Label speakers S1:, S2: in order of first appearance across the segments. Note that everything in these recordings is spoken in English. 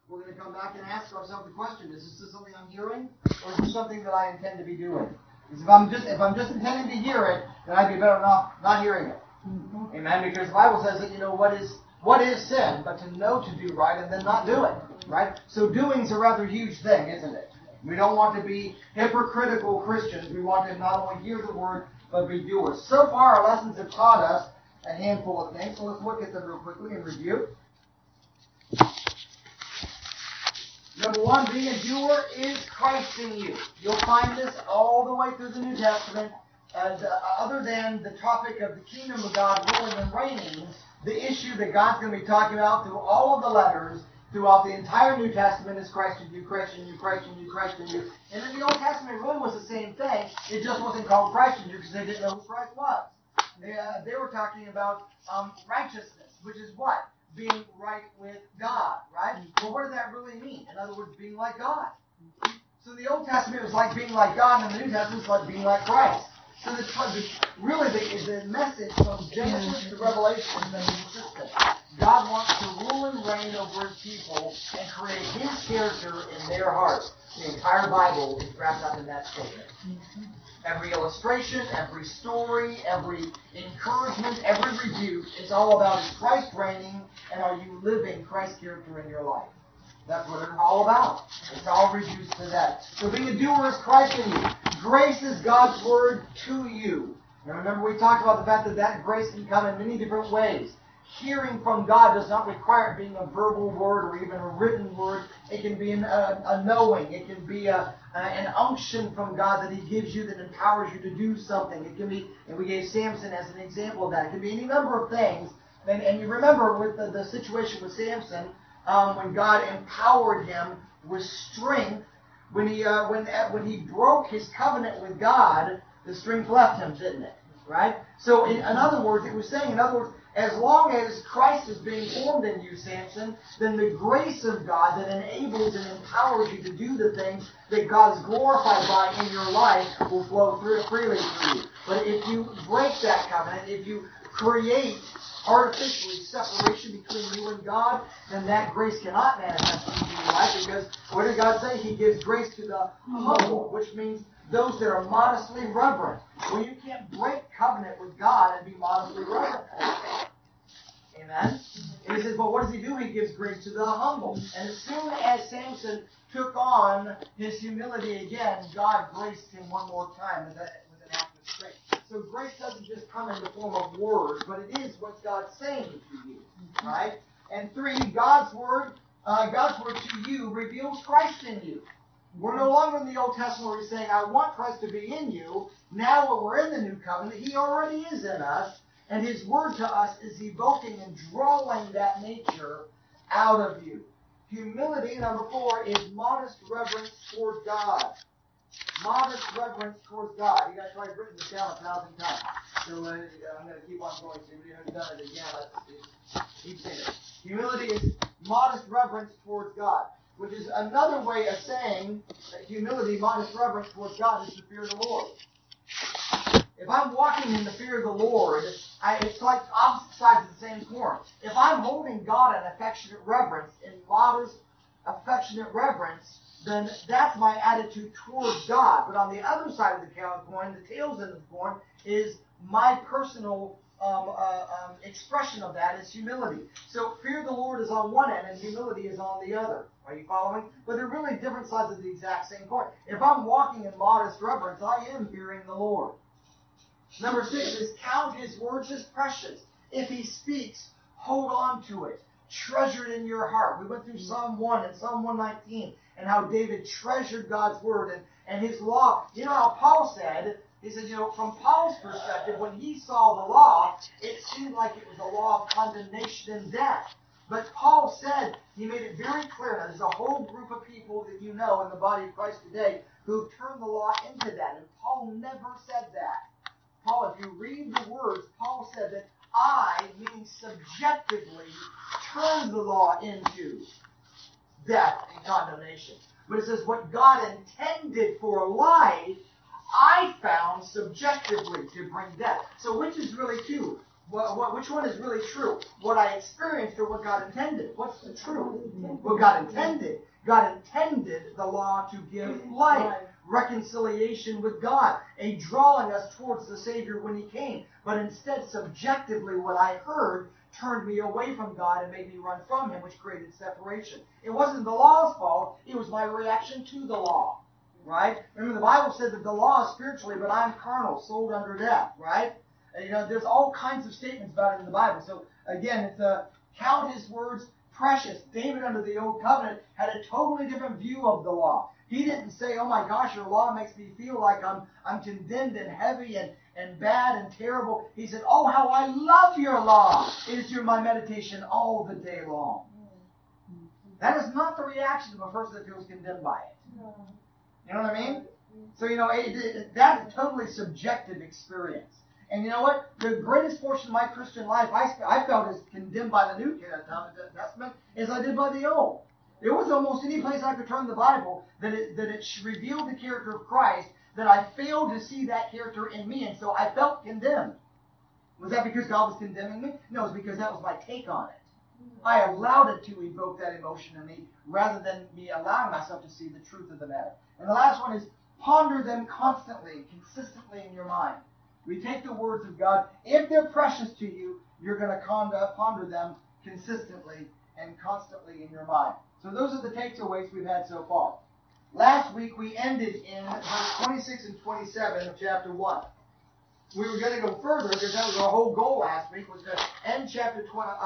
S1: we're going to come back and ask ourselves the question, is this something I'm hearing, or is this something that I intend to be doing? Because if I'm just intending to hear it, then I'd be better off not hearing it. Mm-hmm. Amen? Because the Bible says that, what is sin, but to know to do right and then not do it, right? So doing's a rather huge thing, isn't it? We don't want to be hypocritical Christians. We want to not only hear the word, but be doers. So far, our lessons have taught us a handful of things, so let's look at them real quickly and review. Number one, being a doer is Christ in you. You'll find this all the way through the New Testament. Other than the topic of the kingdom of God ruling and reigning, the issue that God's going to be talking about through all of the letters, throughout the entire New Testament, is Christ in you, Christ in you, Christ in you, Christ in you. And in the Old Testament, it really was the same thing. It just wasn't called Christ in you because they didn't know who Christ was. They were talking about righteousness, which is what? Being right with God, right? Well, what does that really mean? In other words, being like God. So the Old Testament was like being like God, and the New Testament is like being like Christ. So the message from Genesis to Revelation is consistent. God wants to rule and reign over His people and create His character in their hearts. The entire Bible is wrapped up in that statement. Every illustration, every story, every encouragement, every rebuke is all about, is Christ reigning, and are you living Christ's character in your life? That's what it's all about. It's all reduced to that. So being a doer is Christ in you. Grace is God's word to you. Now remember, we talked about the fact that grace can come in many different ways. Hearing from God does not require it being a verbal word or even a written word. It can be a knowing. It can be an unction from God that He gives you that empowers you to do something. It can be, and we gave Samson as an example of that. It can be any number of things. And you remember with the situation with Samson, when God empowered him with strength, when he broke his covenant with God, the strength left him, didn't it? Right? So in other words, it was saying, as long as Christ is being formed in you, Samson, then the grace of God that enables and empowers you to do the things that God is glorified by in your life will flow freely through you. But if you break that covenant, if you create artificially separation between you and God, then that grace cannot manifest in your life, because what did God say? He gives grace to the humble, which means those that are modestly reverent. Well, you can't break covenant with God and be modestly reverent. Amen? And he says, but what does He do? He gives grace to the humble. And as soon as Samson took on his humility again, God graced him one more time with an act of strength. So grace doesn't just come in the form of words, but it is what God's saying to you. Right? And 3, God's word to you reveals Christ in you. We're no longer in the Old Testament where He's saying, I want Christ to be in you. Now when we're in the New Covenant, He already is in us. And His word to us is evoking and drawing that nature out of you. Humility, number 4, is modest reverence toward God. Modest reverence towards God. You guys probably written this down 1,000 times. So I'm going to keep on going. So if you haven't done it again, let's keep saying it. Humility is modest reverence towards God, which is another way of saying that humility, modest reverence towards God, is the fear of the Lord. If I'm walking in the fear of the Lord, it's like opposite sides of the same coin. If I'm holding God in affectionate reverence, in modest, affectionate reverence, then that's my attitude towards God. But on the other side of the coin, the tails end of the coin, is my personal expression of that is humility. So fear of the Lord is on one end and humility is on the other. Are you following? But they're really different sides of the exact same coin. If I'm walking in modest reverence, I am fearing the Lord. Number 6 is count His words as precious. If He speaks, hold on to it. Treasure it in your heart. We went through Psalm 1 and Psalm 119 and how David treasured God's word and His law. You know how Paul said, he said, from Paul's perspective, when he saw the law, it seemed like it was a law of condemnation and death. But Paul said, he made it very clear, now there's a whole group of people that you know in the body of Christ today who turned the law into that. And Paul never said that. Paul, if you read the words, Paul said that I, meaning subjectively, turned the law into death and condemnation. But it says what God intended for life, I found subjectively to bring death. So which is really true? which one is really true? What I experienced or what God intended? What's the truth? What God intended. God intended the law to give life, reconciliation with God, a drawing us towards the Savior when He came. But instead, subjectively, what I heard turned me away from God and made me run from Him, which created separation. It wasn't the law's fault. It was my reaction to the law. Right? Remember, the Bible said that the law is spiritually, but I'm carnal, sold under death. Right? And, there's all kinds of statements about it in the Bible. So, again, it's count His words precious. David under the Old Covenant had a totally different view of the law. He didn't say, oh my gosh, your law makes me feel like I'm condemned and heavy and bad and terrible. He said, oh, how I love your law. It is my meditation all the day long. That is not the reaction of a person that feels condemned by it. You know what I mean? So, that's a totally subjective experience. And you know what? The greatest portion of my Christian life I felt as condemned by the New Testament as I did by the Old. There was almost any place I could turn the Bible that it revealed the character of Christ, that I failed to see that character in me, and so I felt condemned. Was that because God was condemning me? No, it was because that was my take on it. I allowed it to evoke that emotion in me rather than me allowing myself to see the truth of the matter. And the last one is ponder them constantly, consistently in your mind. We take the words of God. If they're precious to you, you're going to ponder them consistently and constantly in your mind. So those are the takeaways we've had so far. Last week we ended in verse 26 and 27 of chapter 1. We were going to go further because that was our whole goal last week, was to end chapter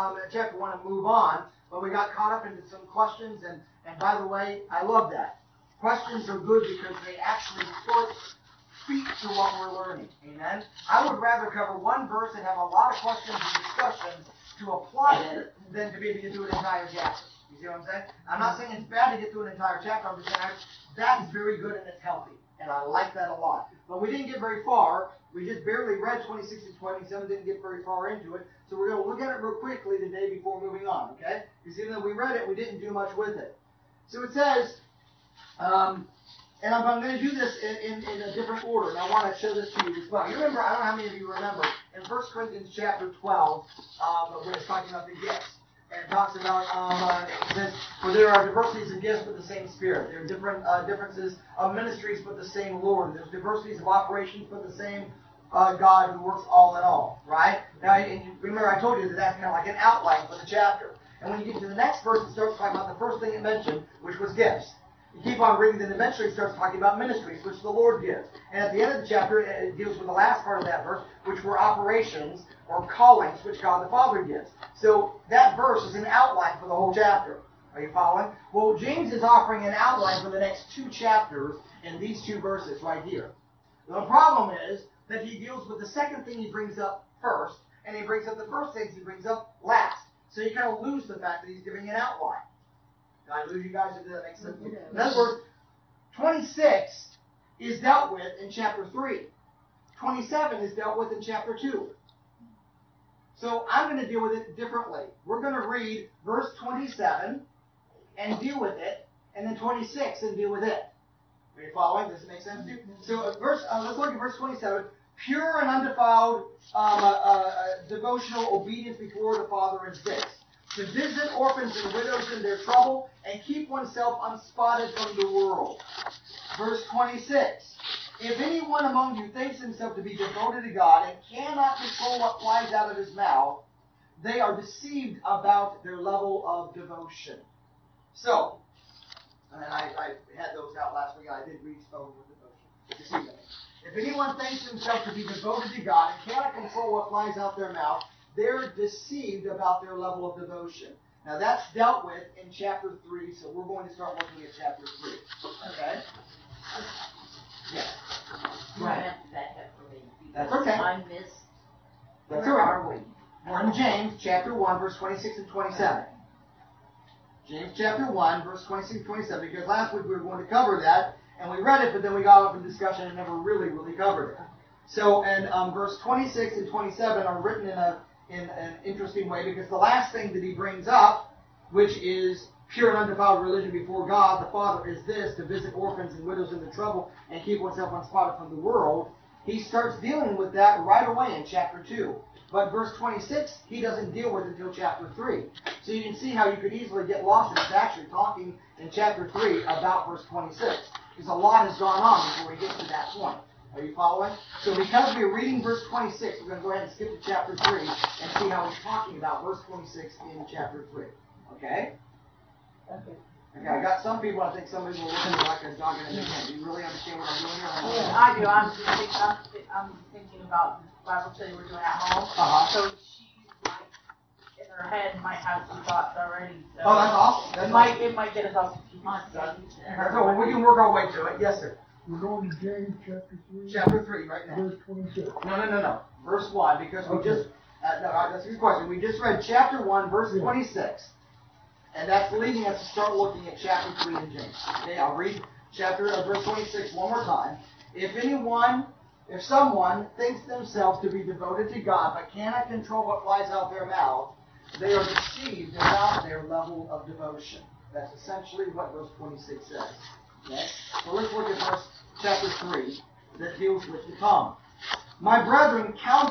S1: 1 and move on. But we got caught up into some questions, and by the way, I love that. Questions are good because they actually speak to what we're learning. Amen? I would rather cover one verse and have a lot of questions and discussions to apply it than to be able to get through an entire chapter. You see what I'm saying? I'm not saying it's bad to get through an entire chapter. I'm just saying that's very good and it's healthy. And I like that a lot. But we didn't get very far. We just barely read 26 and 27, didn't get very far into it. So we're going to look at it real quickly today before moving on, okay? Because even though we read it, we didn't do much with it. So it says, and I'm going to do this in a different order, and I want to show this to you as well. You remember, I don't know how many of you remember, in 1 Corinthians chapter 12, when it's talking about the gifts. And it talks about, it says, for there are diversities of gifts but the same Spirit. There are different differences of ministries but the same Lord. There's diversities of operations but the same God who works all in all. Right? Now, and remember I told you that that's kind of like an outline for the chapter. And when you get to the next verse, it starts talking about the first thing it mentioned, which was gifts. You keep on reading, then eventually it starts talking about ministries, which the Lord gives. And at the end of the chapter, it deals with the last part of that verse, which were operations or callings, which God the Father gives. So that verse is an outline for the whole chapter. Are you following? Well, James is offering an outline for the next 2 chapters in these 2 verses right here. The problem is that he deals with the second thing he brings up first, and he brings up the first things he brings up last. So you kind of lose the fact that he's giving an outline. Did I lose you guys? If that makes sense? In other words, 26 is dealt with in chapter 3. 27 is dealt with in chapter 2. So I'm going to deal with it differently. We're going to read verse 27 and deal with it, and then 26 and deal with it. Are you following? Does it make sense to you? So let's look at verse 27. Pure and undefiled devotional obedience before the Father is this: to visit orphans and widows in their trouble and keep oneself unspotted from the world. Verse 26. If anyone among you thinks himself to be devoted to God and cannot control what flies out of his mouth, they are deceived about their level of devotion. So, and I had those out last week. I did read over devotion. If anyone thinks himself to be devoted to God and cannot control what flies out their mouth, they're deceived about their level of devotion. Now that's dealt with in chapter 3, so we're going to start looking at chapter 3. Okay? Yes.
S2: You have to back up for me.
S1: That's okay.
S2: I missed.
S1: That's
S2: Where
S1: all right.
S2: are we?
S1: We're in James chapter 1, verse 26 and 27. James chapter 1, verse 26 and 27, because last week we were going to cover that, and we read it, but then we got off in discussion and never really covered it. So, and verse 26 and 27 are written in an interesting way, because the last thing that he brings up, which is pure and undefiled religion before God the Father, is this: to visit orphans and widows in the trouble and keep oneself unspotted from the world. He starts dealing with that right away in chapter 2. But verse 26, he doesn't deal with until chapter 3. So you can see how you could easily get lost in it's actually talking in chapter 3 about verse 26. Because a lot has gone on before we get to that point. Are you following? So because we're reading verse 26, we're going to go ahead and skip to chapter 3 and see how he's talking about verse 26 in chapter 3. Okay?
S2: Okay.
S1: Okay, I got some people, I think some people are looking at me like a dog in a can. Do you really understand what I'm doing here?
S3: Yeah, I do. I'm thinking about the Bible study we're doing at home.
S1: Uh-huh.
S3: So she might, in her head, might have some thoughts already. So
S1: Oh, that's awesome.
S3: it might get us all confused.
S1: So well, we can work our way to it. Yes, sir.
S4: We're going to James chapter 3.
S1: Chapter 3 right now.
S4: Verse 26.
S1: No. Verse 1, because we
S4: Okay.
S1: just, that's a good question. We just read chapter 1, verse 26. And that's leading us to start looking at chapter 3 in James. Okay, I'll read verse 26 one more time. If someone thinks themselves to be devoted to God but cannot control what flies out their mouth, they are deceived about their level of devotion. That's essentially what verse 26 says. Okay? So let's look at chapter 3 that deals with the tongue. My brethren,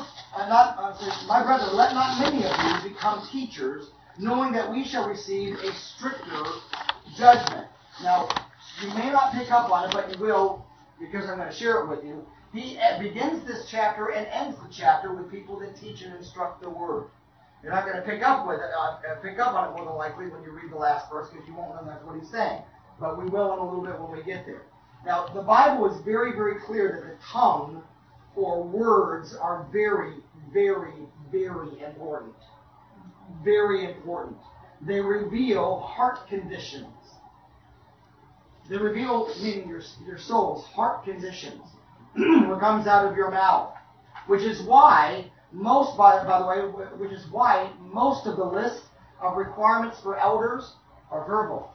S1: let not many of you become teachers, knowing that we shall receive a stricter judgment. Now, you may not pick up on it, but you will, because I'm going to share it with you. He begins this chapter and ends the chapter with people that teach and instruct the word. You're not going to pick up on it more than likely when you read the last verse, because you won't know that's what he's saying. But we will in a little bit when we get there. Now, the Bible is very, very clear that the tongue or words are very, very, very important. Very important. They reveal heart conditions. They reveal, meaning your soul's heart conditions. What comes out of your mouth. Which is why most of the list of requirements for elders are verbal.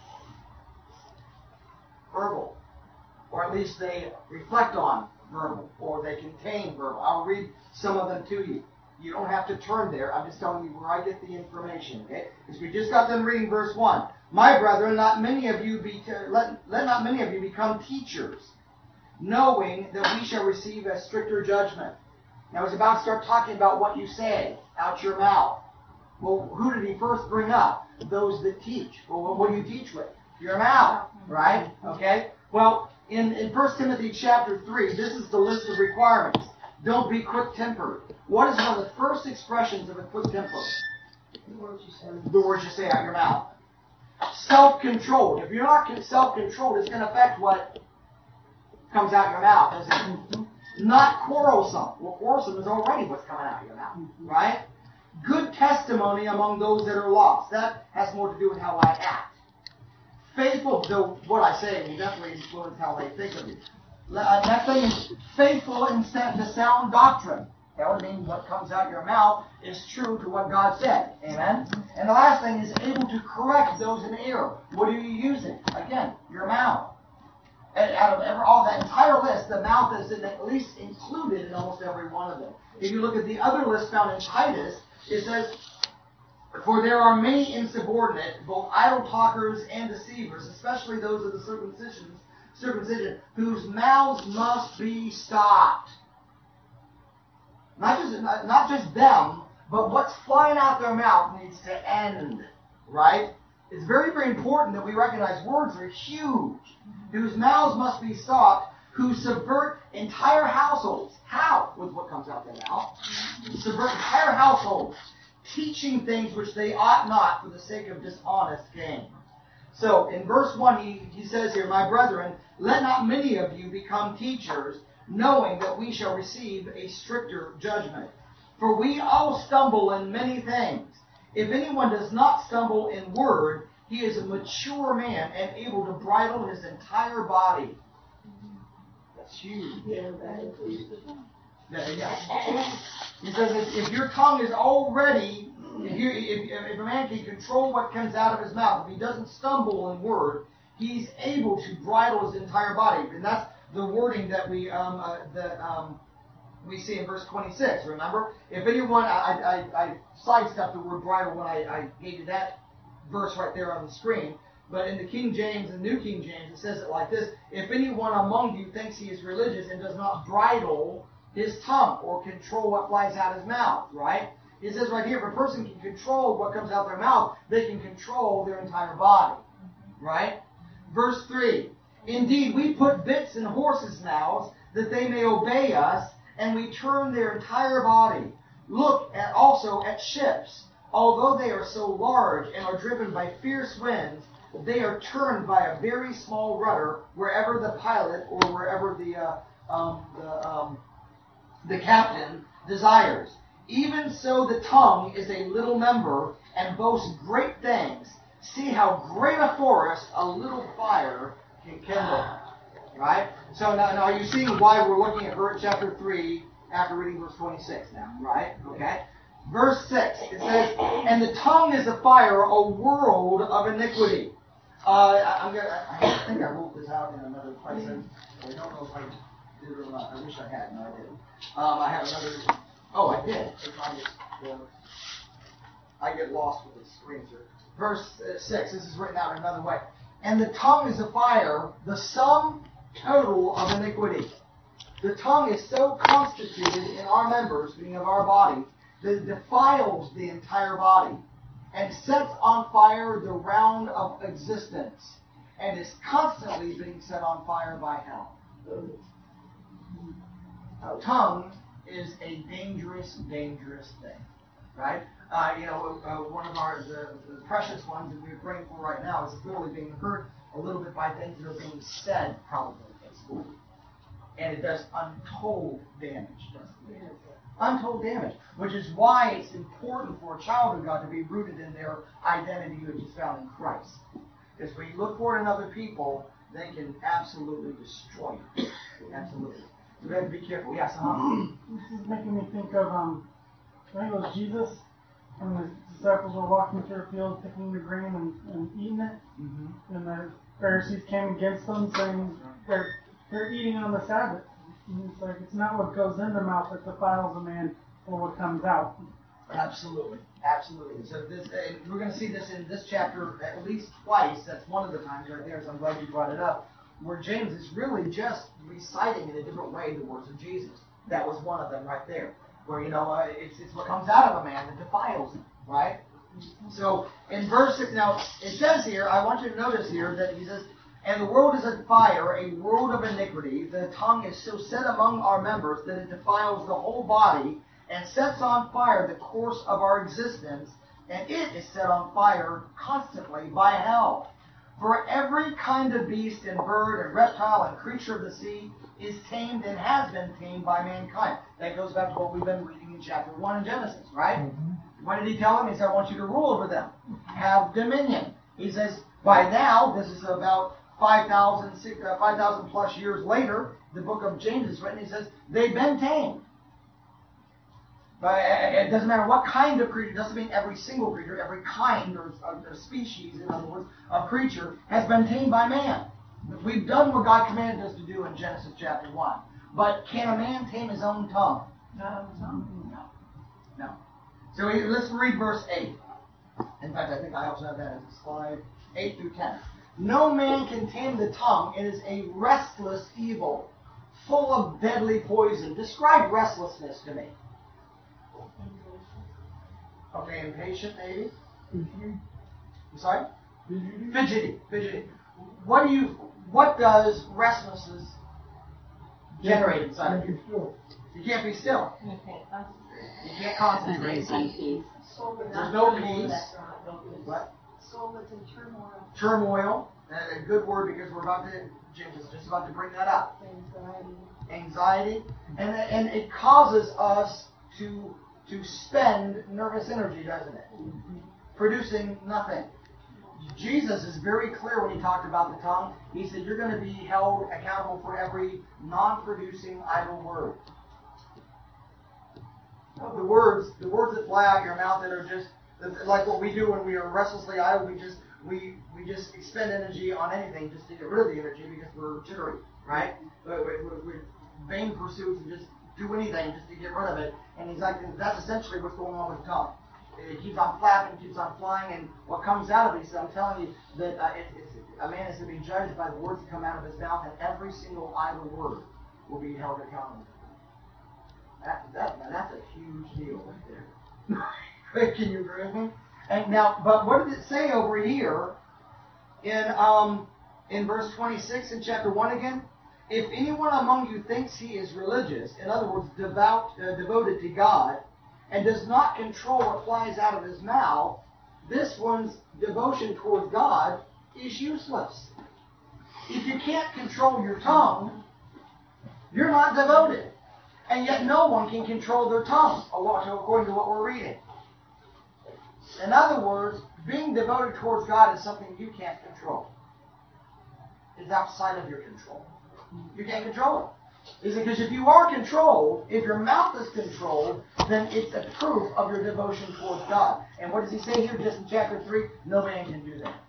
S1: Verbal. Or at least they reflect on verbal. Or they contain verbal. I'll read some of them to you. You don't have to turn there. I'm just telling you where I get the information, okay? Because we just got done reading verse 1. My brethren, let not many of you become teachers, knowing that we shall receive a stricter judgment. Now he's about to start talking about what you say out your mouth. Well, who did he first bring up? Those that teach. Well, what do you teach with? Your mouth, right? Okay? Well, in 1 Timothy chapter 3, this is the list of requirements. Don't be quick-tempered. What is one of the first expressions of a quick temper? The words you say out your mouth. Self-controlled. If you're not self-controlled, it's going to affect what comes out your mouth, isn't it? Not quarrelsome. Well, quarrelsome is already what's coming out of your mouth, right? Good testimony among those that are lost. That has more to do with how I act. Faithful, though what I say will definitely influence how they think of you. Next thing is faithful in the sound doctrine. That would mean what comes out your mouth is true to what God said. Amen? And the last thing is able to correct those in error. What are you using? Again, your mouth. And out of all that entire list, the mouth is at least included in almost every one of them. If you look at the other list found in Titus, it says, for there are many insubordinate, both idle talkers and deceivers, especially those of the circumcision, whose mouths must be stopped. Not just them, but what's flying out their mouth needs to end, right? It's very, very important that we recognize words are huge. Whose mouths must be stopped, who subvert entire households. How? With what comes out their mouth. Subvert entire households, teaching things which they ought not for the sake of dishonest gain. So, in verse 1, he says here, my brethren, let not many of you become teachers, knowing that we shall receive a stricter judgment. For we all stumble in many things. If anyone does not stumble in word, he is a mature man and able to bridle his entire body. That's huge. Yeah. He says if your tongue is already, if a man can control what comes out of his mouth, if he doesn't stumble in word, he's able to bridle his entire body. And that's the wording that we see in verse 26. Remember, if anyone, I sidestepped the word bridle when I gave you that verse right there on the screen. But in the King James and New King James, it says it like this: if anyone among you thinks he is religious and does not bridle his tongue or control what flies out his mouth, right? It says right here, if a person can control what comes out their mouth, they can control their entire body, right? Verse 3, indeed, we put bits in horses' mouths that they may obey us, and we turn their entire body. Look also at ships. Although they are so large and are driven by fierce winds, they are turned by a very small rudder wherever the pilot or wherever the captain desires. Even so, the tongue is a little member and boasts great things. See how great a forest a little fire can kindle. Right? So now are you seeing why we're looking at chapter 3 after reading verse 26 now? Right? Okay. Verse 6, it says, and the tongue is a fire, a world of iniquity. I think I wrote this out in another place. I don't know if I did or not. I wish I had. No, I didn't. I have another. Oh, I did. I get lost with the screen, sir. Verse 6, this is written out another way. And the tongue is a fire, the sum total of iniquity. The tongue is so constituted in our members, meaning of our body, that it defiles the entire body and sets on fire the round of existence and is constantly being set on fire by hell. Tongue is a dangerous, dangerous thing, right? One of the precious ones that we're praying for right now is literally being hurt a little bit by things that are being said probably at school. And it does untold damage, doesn't it? Untold damage, which is why it's important for a child of God to be rooted in their identity which is found in Christ. Because when you look for it in other people, they can absolutely destroy you. Absolutely. So we have to be careful. Yes,
S4: This is making me think of, I think it was Jesus, when the disciples were walking through a field picking the grain and eating it. Mm-hmm. And the Pharisees came against them saying they're eating on the Sabbath. And it's like, it's not what goes in the mouth that defiles a man, or what comes out.
S1: Absolutely. Absolutely. So we're going to see this in this chapter at least twice. That's one of the times right there, so I'm glad you brought it up, where James is really just reciting in a different way the words of Jesus. That was one of them right there, where, it's what comes out of a man that defiles him, right? So in verse 6, now, it says here, I want you to notice here that he says, and the world is a fire, a world of iniquity. The tongue is so set among our members that it defiles the whole body and sets on fire the course of our existence, and it is set on fire constantly by hell. For every kind of beast and bird and reptile and creature of the sea is tamed and has been tamed by mankind. That goes back to what we've been reading in chapter 1 in Genesis, right? Mm-hmm. What did he tell them? He said, I want you to rule over them. Have dominion. He says, by now, this is about 5,000 plus years later, the book of James is written. He says, they've been tamed. But it doesn't matter what kind of creature. It doesn't mean every single creature, every kind or species, in other words, of creature has been tamed by man. We've done what God commanded us to do in Genesis chapter 1. But can a man tame his own tongue? No. So let's read verse 8. In fact, I think I also have that as a slide. 8 through 10. No man can tame the tongue. It is a restless evil, full of deadly poison. Describe restlessness to me. Okay, impatient maybe?
S4: Fidgety.
S1: I'm sorry?
S4: Fidgety.
S1: Fidgety. What does restlessness generate inside of you? You can't be still. You can't concentrate. There's no peace. What?
S3: Soul that's in turmoil.
S1: Turmoil. A good word, because James is just about to bring that up. Anxiety. And it causes us to spend nervous energy, doesn't it? Producing nothing. Jesus is very clear when he talked about the tongue. He said you're going to be held accountable for every non-producing idle word. The words that fly out your mouth that are just like what we do when we are restlessly idle. We just expend energy on anything just to get rid of the energy because we're jittery, right? We're vain pursuits and just do anything just to get rid of it. And he's like, that's essentially what's going on with the tongue. It keeps on flapping, keeps on flying, and what comes out of it, he said, I'm telling you that a man is to be judged by the words that come out of his mouth, and every single idle word will be held accountable. That's a huge deal right there. Can you agree with me? And now, but what does it say over here in verse 26 in chapter 1 again? If anyone among you thinks he is religious, in other words, devoted to God, and does not control what flies out of his mouth, this one's devotion towards God is useless. If you can't control your tongue, you're not devoted. And yet no one can control their tongue, according to what we're reading. In other words, being devoted towards God is something you can't control. It's outside of your control. You can't control it. Is it because if you are controlled, if your mouth is controlled, then it's a proof of your devotion towards God. And what does he say here just in chapter 3? No man can do that.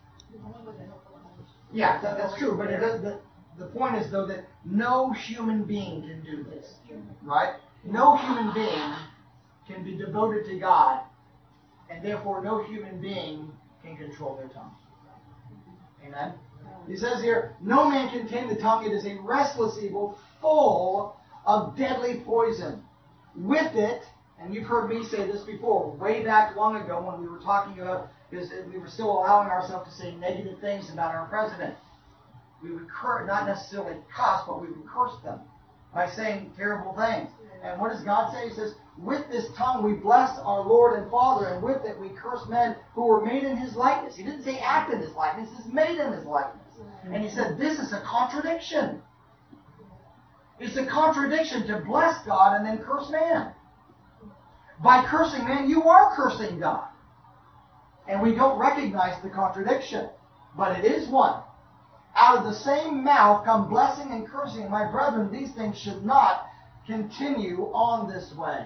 S1: Yeah, that's true, but the point is, though, that no human being can do this. Right? No human being can be devoted to God, and therefore no human being can control their tongue. Amen? He says here, no man can tame the tongue. It is a restless evil, full of deadly poison. With it, and you've heard me say this before, way back long ago when we were talking about, because we were still allowing ourselves to say negative things about our president. We would not necessarily cuss, but we would curse them by saying terrible things. And what does God say? He says, with this tongue we bless our Lord and Father, and with it we curse men who were made in his likeness. He didn't say act in his likeness, he says made in his likeness. And he said, this is a contradiction. It's a contradiction to bless God and then curse man. By cursing man, you are cursing God. And we don't recognize the contradiction. But it is one. Out of the same mouth come blessing and cursing. My brethren, these things should not continue on this way.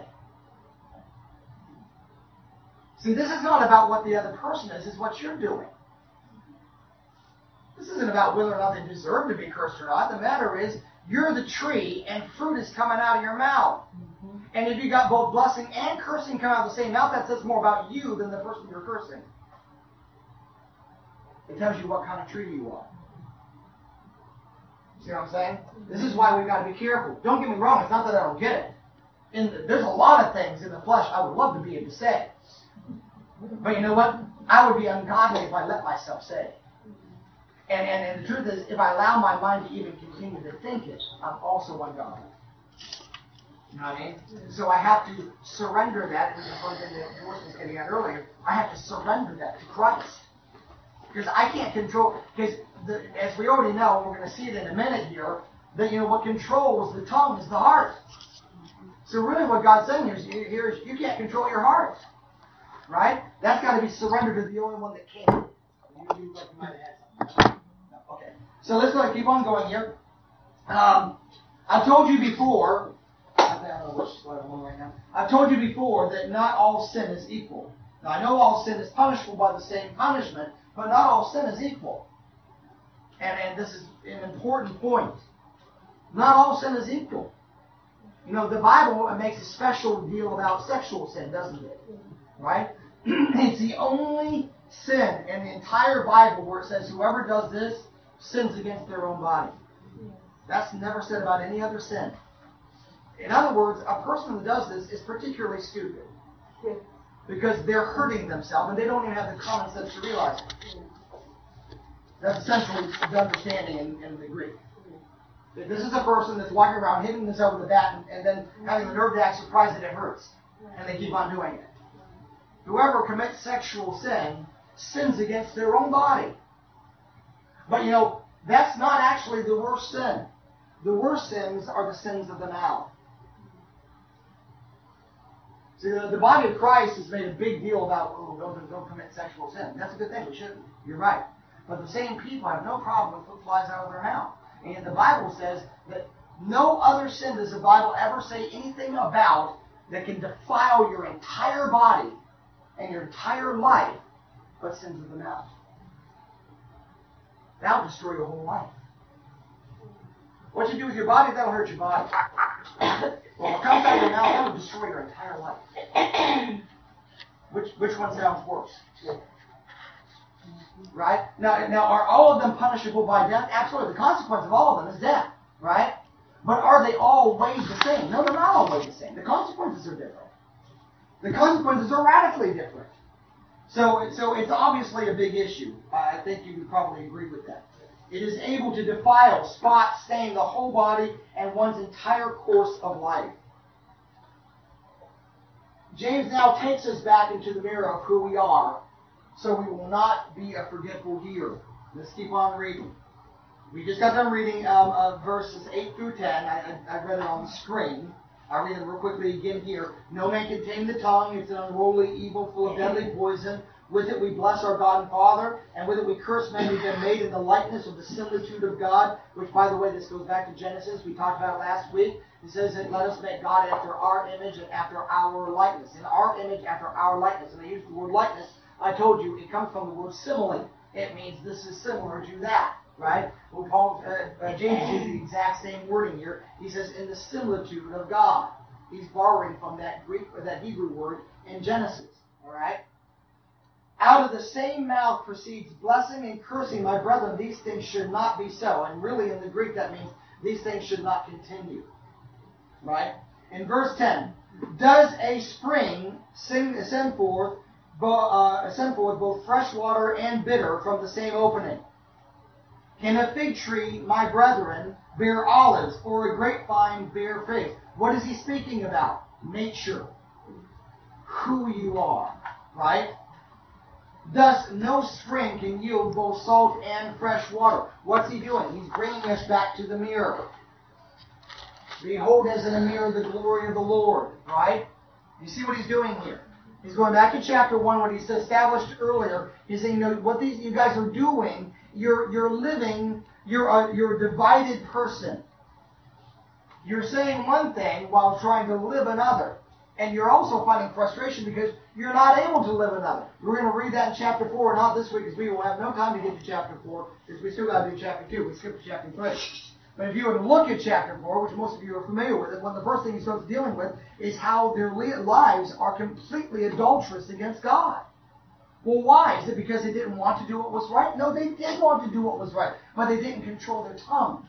S1: See, this is not about what the other person is, it's what you're doing. This isn't about whether or not they deserve to be cursed or not. The matter is, you're the tree and fruit is coming out of your mouth. Mm-hmm. And if you got both blessing and cursing coming out of the same mouth, that says more about you than the person you're cursing. It tells you what kind of tree you are. See what I'm saying? This is why we've got to be careful. Don't get me wrong, it's not that I don't get it. There's a lot of things in the flesh I would love to be able to say. But you know what? I would be ungodly if I let myself say it. And the truth is, if I allow my mind to even continue to think it, I'm also ungodly. You know what I mean? So I have to surrender that, and George was getting at earlier, I have to surrender that to Christ. Because I can't control, because as we already know, we're going to see it in a minute here, that what controls the tongue is the heart. So really what God's saying here is you can't control your heart. Right? That's got to be surrendered to the only one that can. You might have had something. No, okay. So let's go ahead and keep on going here. I've told you before, I don't know which slide I'm on right now. I've told you before that not all sin is equal. Now I know all sin is punishable by the same punishment, but not all sin is equal. And this is an important point. Not all sin is equal. The Bible makes a special deal about sexual sin, doesn't it? Right? It's the only sin in the entire Bible where it says whoever does this sins against their own body. That's never said about any other sin. In other words, a person who does this is particularly stupid. Because they're hurting themselves and they don't even have the common sense to realize it. That's essentially the understanding in the Greek. This is a person that's walking around hitting themselves with a bat and then having the nerve to act surprised that it hurts. And they keep on doing it. Whoever commits sexual sin sins against their own body. But that's not actually the worst sin. The worst sins are the sins of the mouth. See, the body of Christ has made a big deal about, don't commit sexual sin. That's a good thing, we shouldn't. You're right. But the same people have no problem with what flies out of their mouth. And the Bible says that no other sin does the Bible ever say anything about that can defile your entire body and your entire life, but sins of the mouth. That'll destroy your whole life. What you do with your body, that'll hurt your body. Well, what comes out of your mouth, that'll destroy your entire life. Which one sounds worse? Right? Now, are all of them punishable by death? Absolutely. The consequence of all of them is death. Right? But are they all weighed the same? No, they're not all weighed the same. The consequences are different. The consequences are radically different. So it's obviously a big issue. I think you would probably agree with that. It is able to defile, spot, stain the whole body and one's entire course of life. James now takes us back into the mirror of who we are, so we will not be a forgetful hearer. Let's keep on reading. We just got done reading verses 8 through 10. I read it on the screen. I'll read it real quickly again here. No man can tame the tongue. It's an unruly evil full of deadly poison. With it we bless our God and Father, and with it we curse men who've been made in the likeness of the similitude of God, which, by the way, this goes back to Genesis. We talked about it last week. It says that let us make God after our image and after our likeness. In our image, after our likeness. And I use the word likeness. I told you it comes from the word simile. It means this is similar to that, right? Well, Paul, James uses the exact same wording here. He says in the similitude of God. He's borrowing from that Greek or that Hebrew word in Genesis, all right? Out of the same mouth proceeds blessing and cursing. My brethren, these things should not be so. And really in the Greek that means these things should not continue. Right? In verse 10, does a spring send forth both fresh water and bitter from the same opening? Can a fig tree, my brethren, bear olives, or a grapevine bear figs? What is he speaking about? Nature. Who you are. Right? Thus, no spring can yield both salt and fresh water. What's he doing? He's bringing us back to the mirror. Behold as in a mirror the glory of the Lord. Right? You see what he's doing here? He's going back to chapter 1, what he's established earlier. He's saying, no, what you guys are doing, you're living, you're a divided person. You're saying one thing while trying to live another. And you're also finding frustration because you're not able to live another. We're going to read that in chapter 4, not this week, because we will have no time to get to chapter 4, because we still got to do chapter 2. We skipped to chapter 3. But if you were to look at chapter 4, which most of you are familiar with, one of the first things he starts dealing with is how their lives are completely adulterous against God. Well, why? Is it because they didn't want to do what was right? No, they did want to do what was right, but they didn't control their tongue.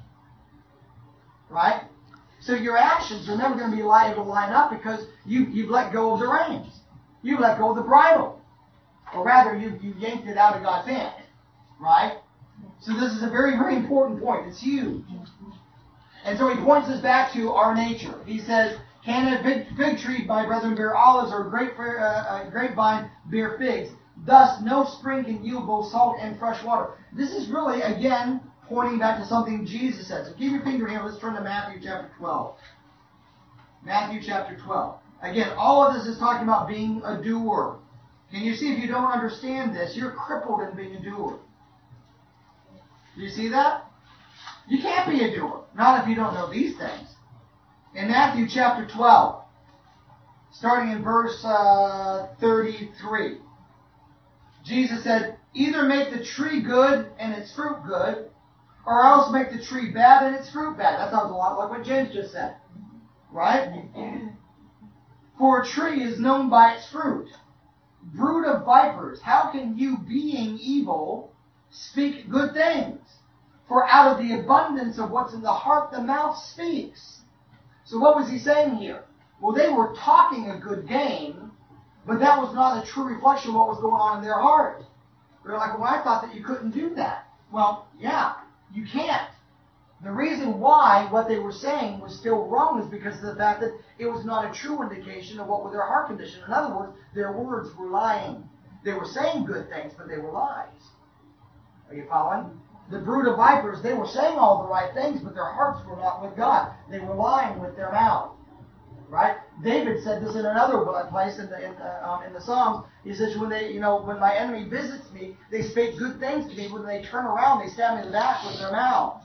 S1: Right? So your actions are never going to be able to line up because you've let go of the reins. You've let go of the bridle. Or rather, you yanked it out of God's hand. Right? So this is a very, very important point. It's huge. And so he points us back to our nature. He says, can a fig tree, my brethren, bear olives, or a grapevine bear figs? Thus, no spring can yield both salt and fresh water. This is really, again, pointing back to something Jesus said. So keep your finger here. Let's turn to Matthew chapter 12. Matthew chapter 12. Again, all of this is talking about being a doer. Can you see if you don't understand this, you're crippled in being a doer. Do you see that? You can't be a doer. Not if you don't know these things. In Matthew chapter 12, starting in verse 33, Jesus said, either make the tree good and its fruit good, or else make the tree bad and its fruit bad. That sounds a lot like what James just said. Right? For a tree is known by its fruit. Brood of vipers, how can you, being evil, speak good things? For out of the abundance of what's in the heart, the mouth speaks. So what was he saying here? Well, they were talking a good game, but that was not a true reflection of what was going on in their heart. They're like, well, I thought that you couldn't do that. Well, yeah, you can't. The reason why what they were saying was still wrong is because of the fact that it was not a true indication of what was their heart condition. In other words, their words were lying. They were saying good things, but they were lies. Are you following? The brood of vipers, they were saying all the right things, but their hearts were not with God. They were lying with their mouth. Right? David said this in another place in the Psalms. He says, when my enemy visits me, they speak good things to me. When they turn around, they stab me in the back with their mouth.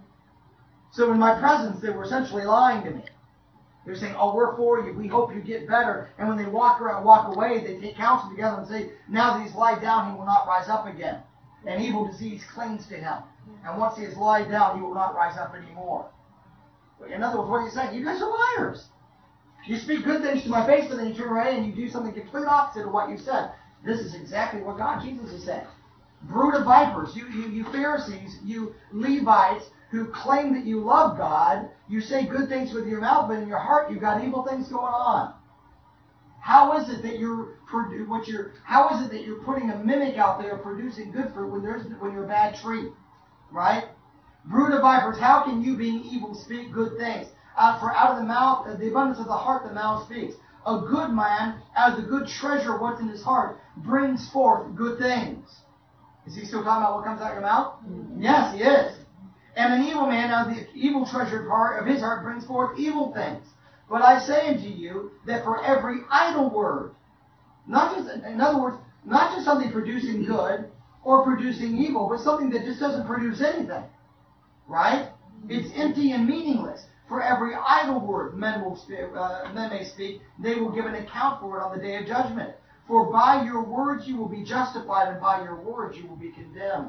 S1: So in my presence, they were essentially lying to me. They're saying, oh, we're for you. We hope you get better. And when they walk away, they take counsel together and say, now that he's lied down, he will not rise up again. And evil disease clings to him. And once he has lied down, he will not rise up anymore. In other words, what are you saying? You guys are liars. You speak good things to my face, but then you turn around and you do something complete opposite of what you said. This is exactly what Jesus is saying. Brood of vipers, you Pharisees, you Levites who claim that you love God, you say good things with your mouth, but in your heart you've got evil things going on. How is it that you're putting a mimic out there producing good fruit when you're a bad tree, right? Brood of vipers, how can you, being evil, speak good things? For out of the mouth, the abundance of the heart, the mouth speaks. A good man, as the good treasure of what's in his heart, brings forth good things. Is he still talking about what comes out of your mouth? Mm-hmm. Yes, he is. And an evil man, out of the evil treasured part of his heart, brings forth evil things. But I say unto you that for every idle word, in other words, not just something producing good or producing evil, but something that just doesn't produce anything, right? It's empty and meaningless. For every idle word men may speak, they will give an account for it on the day of judgment. For by your words you will be justified, and by your words you will be condemned.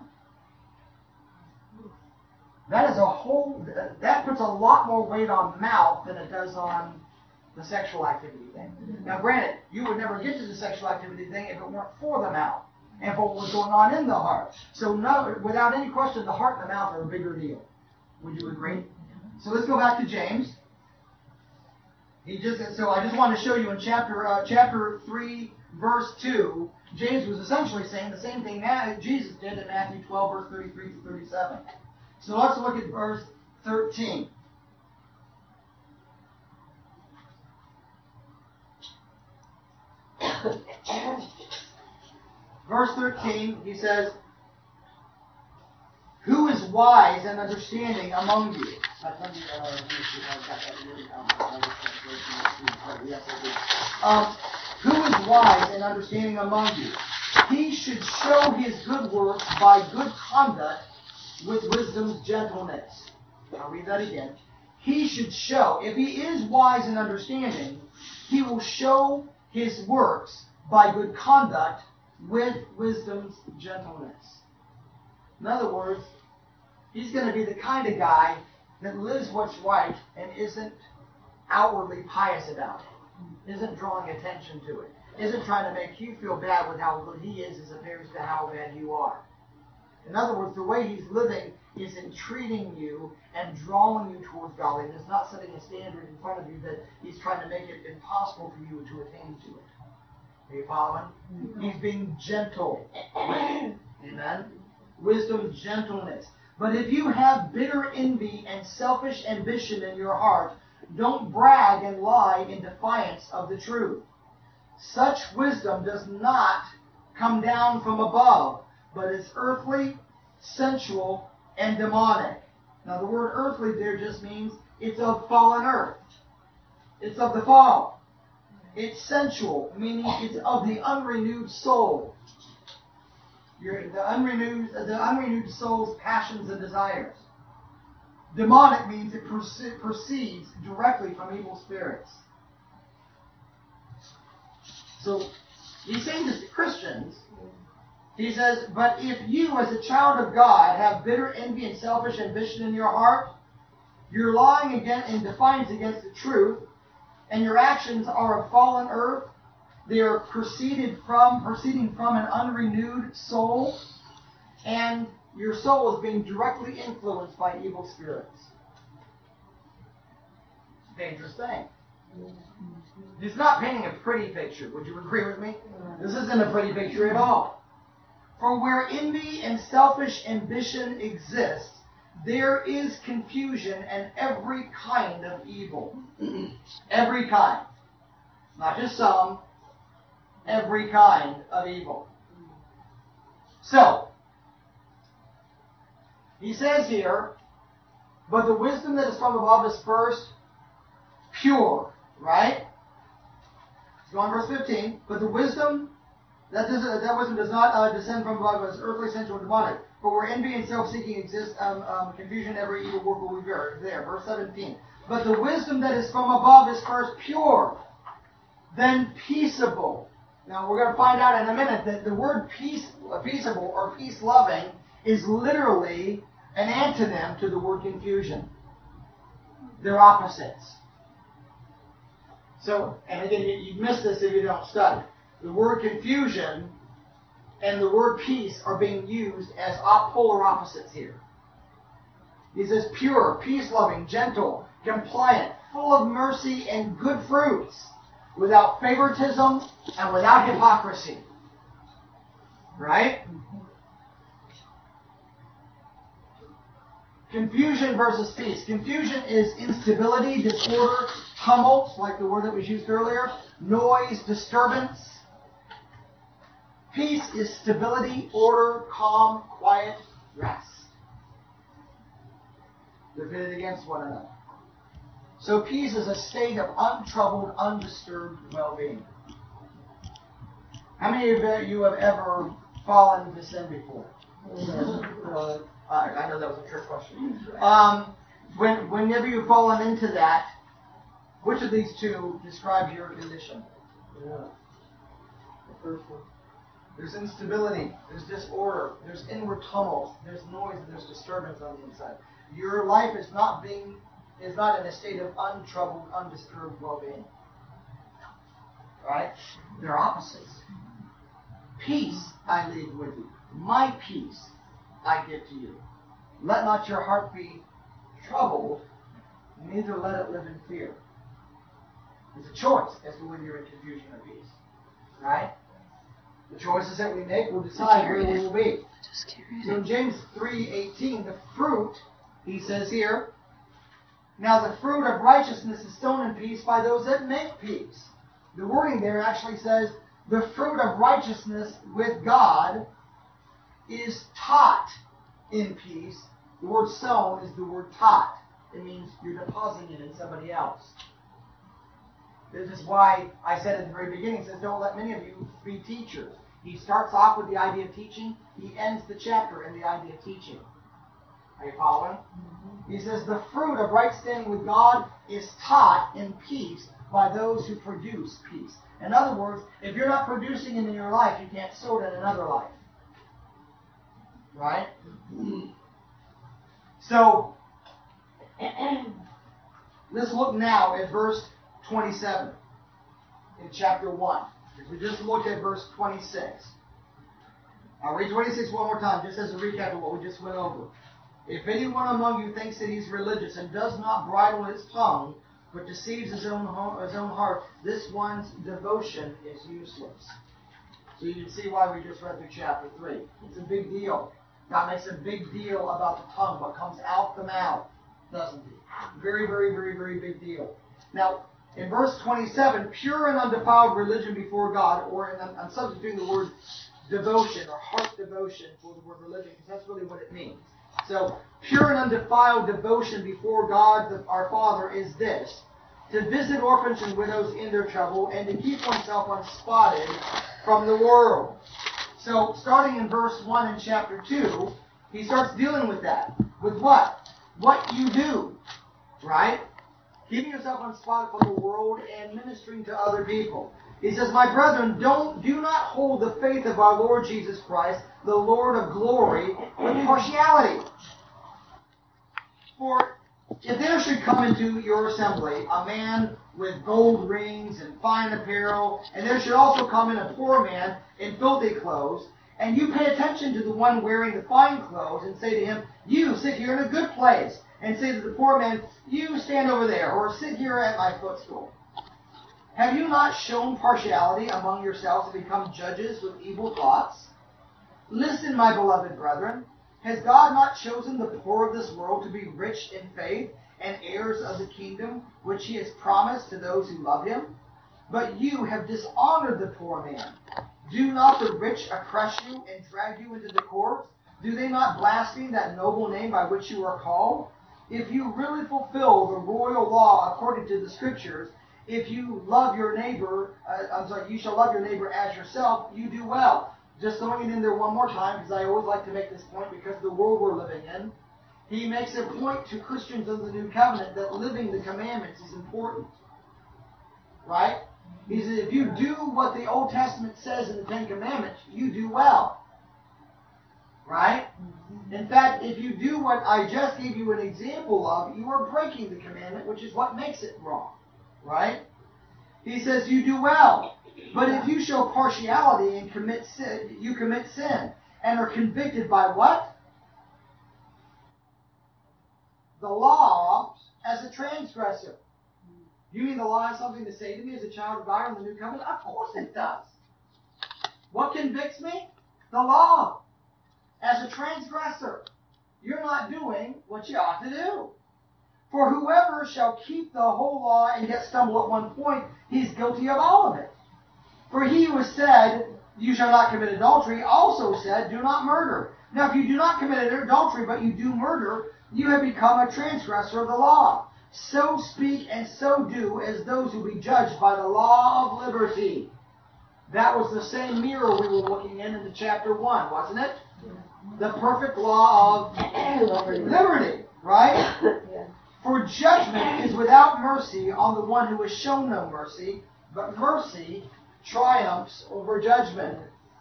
S1: That puts a lot more weight on mouth than it does on the sexual activity thing. Now granted, you would never get to the sexual activity thing if it weren't for the mouth and for what was going on in the heart. So no, without any question, the heart and the mouth are a bigger deal. Would you agree? So let's go back to James. So I just want to show you in chapter 3, verse 2, James was essentially saying the same thing Jesus did in Matthew 12, verse 33 to 37. So let's look at verse 13. Verse 13, he says, who is wise and understanding among you? Who is wise and understanding among you? He should show his good works by good conduct with wisdom's gentleness. I'll read that again. He should show, if he is wise and understanding, he will show his works by good conduct with wisdom's gentleness. In other words, he's going to be the kind of guy that lives what's right and isn't outwardly pious about it, isn't drawing attention to it, isn't trying to make you feel bad with how good he is as opposed to how bad you are. In other words, the way he's living is entreating you and drawing you towards godliness, not setting a standard in front of you that he's trying to make it impossible for you to attain to it. Are you following? Mm-hmm. He's being gentle. Amen? Wisdom, gentleness. But if you have bitter envy and selfish ambition in your heart, don't brag and lie in defiance of the truth. Such wisdom does not come down from above, but is earthly, sensual, and demonic. Now the word earthly there just means it's of fallen earth. It's of the fall. It's sensual, meaning it's of the unrenewed soul. The unrenewed soul's passions and desires. Demonic means it proceeds directly from evil spirits. So he's saying this to Christians. He says, but if you as a child of God have bitter envy and selfish ambition in your heart, you're lying again in defiance against the truth, and your actions are of fallen earth. They are proceeding from an unrenewed soul, and your soul is being directly influenced by evil spirits. It's a dangerous thing. He's not painting a pretty picture. Would you agree with me? This isn't a pretty picture at all. For where envy and selfish ambition exist, there is confusion and every kind of evil. Every kind. Not just some. Every kind of evil. So, he says here, but the wisdom that is from above is first pure, right? Let's go on verse 15. But the wisdom, that wisdom does not descend from above, but is earthly, sensual, and demonic. For where envy and self-seeking exist, confusion, every evil work will be there. Verse 17. But the wisdom that is from above is first pure, then peaceable. Now we're going to find out in a minute that the word peaceable or peace-loving is literally an antonym to the word confusion. They're opposites. So, and again, you miss this if you don't study. The word confusion and the word peace are being used as polar opposites here. He says pure, peace-loving, gentle, compliant, full of mercy and good fruits, without favoritism and without hypocrisy. Right? Confusion versus peace. Confusion is instability, disorder, tumult, like the word that was used earlier, noise, disturbance. Peace is stability, order, calm, quiet, rest. They're pitted against one another. So peace is a state of untroubled, undisturbed well-being. How many of you have ever fallen into sin before? I know that was a trick question. Whenever you've fallen into that, which of these two describes your condition?
S5: Yeah. The first one.
S1: There's instability, there's disorder, there's inward tumult, there's noise, and there's disturbance on the inside. Your life is not in a state of untroubled, undisturbed well-being. Right? They're opposites. Peace I leave with you. My peace I give to you. Let not your heart be troubled, neither let it live in fear. It's a choice as to whether you're in confusion or peace. Right? The choices that we make will decide where we will be. So in James 3:18, the fruit, he says here, now the fruit of righteousness is sown in peace by those that make peace. The wording there actually says, the fruit of righteousness with God is taught in peace. The word sown is the word taught. It means you're depositing it in somebody else. This is why I said at the very beginning, it says, don't let many of you be teachers. He starts off with the idea of teaching. He ends the chapter in the idea of teaching. Are you following? Mm-hmm. He says, the fruit of right standing with God is taught in peace by those who produce peace. In other words, if you're not producing it in your life, you can't sow it in another life. Right? Mm-hmm. So, let's look now at verse 27 in chapter 1. If we just look at verse 26. I'll read 26 one more time, just as a recap of what we just went over. If anyone among you thinks that he's religious and does not bridle his tongue, but deceives his own heart, this one's devotion is useless. So you can see why we just read through chapter 3. It's a big deal. God makes a big deal about the tongue, what comes out the mouth, doesn't he? Very, very, very, very big deal. Now, in verse 27, pure and undefiled religion before God, or I'm substituting the word devotion or heart devotion for the word religion, because that's really what it means. So, pure and undefiled devotion before God, our Father, is this: to visit orphans and widows in their trouble, and to keep oneself unspotted from the world. So, starting in verse 1 in chapter 2, he starts dealing with that. With what? What you do. Right? Keeping yourself unspotted from the world and ministering to other people. He says, my brethren, do not hold the faith of our Lord Jesus Christ, the Lord of glory, with partiality. For if there should come into your assembly a man with gold rings and fine apparel, and there should also come in a poor man in filthy clothes, and you pay attention to the one wearing the fine clothes, and say to him, you sit here in a good place, and say to the poor man, you stand over there, or sit here at my footstool. Have you not shown partiality among yourselves to become judges with evil thoughts? Listen, my beloved brethren, has God not chosen the poor of this world to be rich in faith and heirs of the kingdom which he has promised to those who love him? But you have dishonored the poor man. Do not the rich oppress you and drag you into the courts? Do they not blaspheme that noble name by which you are called? If you really fulfill the royal law according to the Scriptures, if you love your neighbor, you shall love your neighbor as yourself, you do well. Just throwing it in there one more time, because I always like to make this point, because of the world we're living in. He makes a point to Christians of the New Covenant that living the commandments is important. Right? He says, if you do what the Old Testament says in the Ten Commandments, you do well. Right? In fact, if you do what I just gave you an example of, you are breaking the commandment, which is what makes it wrong. Right? He says, you do well. But if you show partiality and commit sin, you commit sin and are convicted by what? The law as a transgressor. You mean the law has something to say to me as a child of God in the new covenant? Of course it does. What convicts me? The law as a transgressor. You're not doing what you ought to do. For whoever shall keep the whole law and yet stumble at one point, he's guilty of all of it. For he who has said, you shall not commit adultery, also said, do not murder. Now if you do not commit adultery, but you do murder, you have become a transgressor of the law. So speak and so do as those who be judged by the law of liberty. That was the same mirror we were looking in chapter 1, wasn't it? The perfect law of liberty, right? For judgment is without mercy on the one who has shown no mercy, but mercy triumphs over judgment.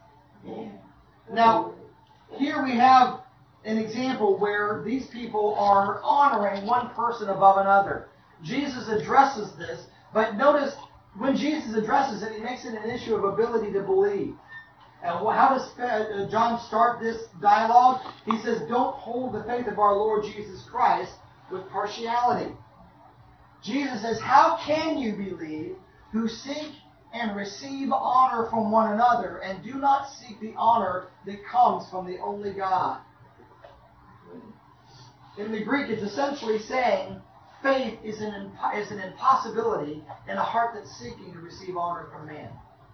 S1: Now, here we have an example where these people are honoring one person above another. Jesus addresses this, but notice when Jesus addresses it, he makes it an issue of ability to believe. And how does John start this dialogue? He says, don't hold the faith of our Lord Jesus Christ with partiality. Jesus says, how can you believe who seek and receive honor from one another and do not seek the honor that comes from the only God? In the Greek, it's essentially saying faith is an impossibility in a heart that's seeking to receive honor from man.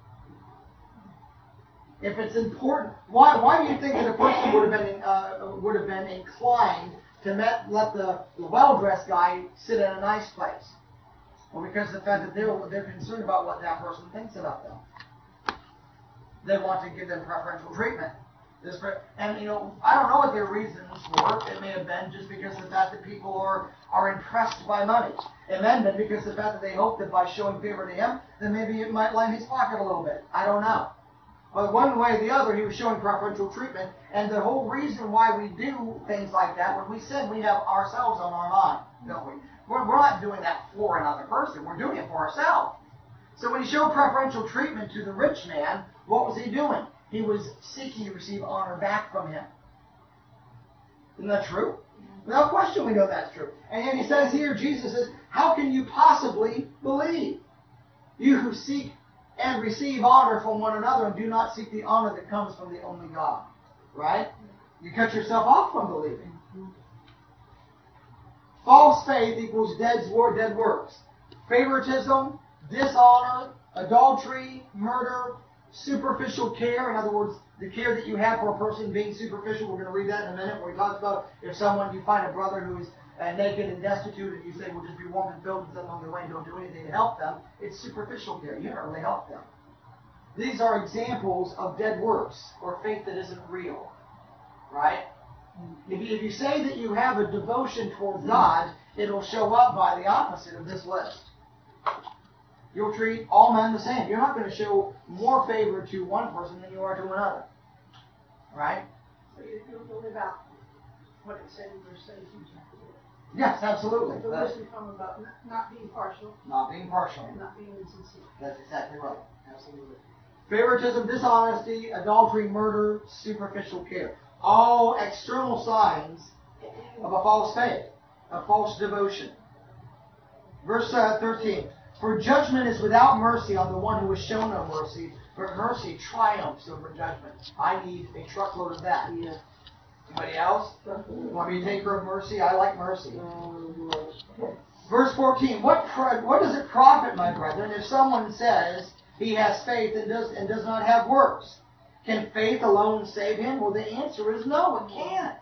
S1: If it's important, why do you think that a person would have been inclined to let the well-dressed guy sit in a nice place? Well, because of the fact that they're concerned about what that person thinks about them. They want to give them preferential treatment. And I don't know what their reasons were. It may have been just because of the fact that people are impressed by money. It may have been because of the fact that they hope that by showing favor to him, then maybe it might line his pocket a little bit. I don't know. But one way or the other, he was showing preferential treatment. And the whole reason why we do things like that, when we sin, we have ourselves on our mind, don't we? We're not doing that for another person. We're doing it for ourselves. So when he showed preferential treatment to the rich man, what was he doing? He was seeking to receive honor back from him. Isn't that true? Without question we know that's true. And yet he says here, Jesus says, how can you possibly believe? You who seek and receive honor from one another and do not seek the honor that comes from the only God. Right? You cut yourself off from believing. False faith equals dead works. Favoritism, dishonor, adultery, murder, superficial care. In other words, the care that you have for a person being superficial. We're going to read that in a minute where he talks about if you find a brother who is naked and destitute and you say, well, just be warm and filled and send them on their way and don't do anything to help them. It's superficial care. You don't really help them. These are examples of dead works or faith that isn't real. Right? If you say that you have a devotion towards God, it'll show up by the opposite of this list. You'll treat all men the same. You're not going to show more favor to one person than you are to another. Right?
S5: So you'll live out what it said in verse 17.
S1: Yes, absolutely.
S5: The list will come about not being partial.
S1: Not being partial.
S5: And not being insincere.
S1: That's exactly right. Absolutely. Favoritism, dishonesty, adultery, murder, superficial care. All external signs of a false faith, a false devotion. Verse 13. For judgment is without mercy on the one who has shown no mercy, but mercy triumphs over judgment. I need a truckload of that.
S5: Yeah.
S1: Anybody else? Want me to take her of mercy? I like mercy. Verse 14. What does it profit, my brethren, if someone says he has faith and does not have works? Can faith alone save him? Well, the answer is no, it can't.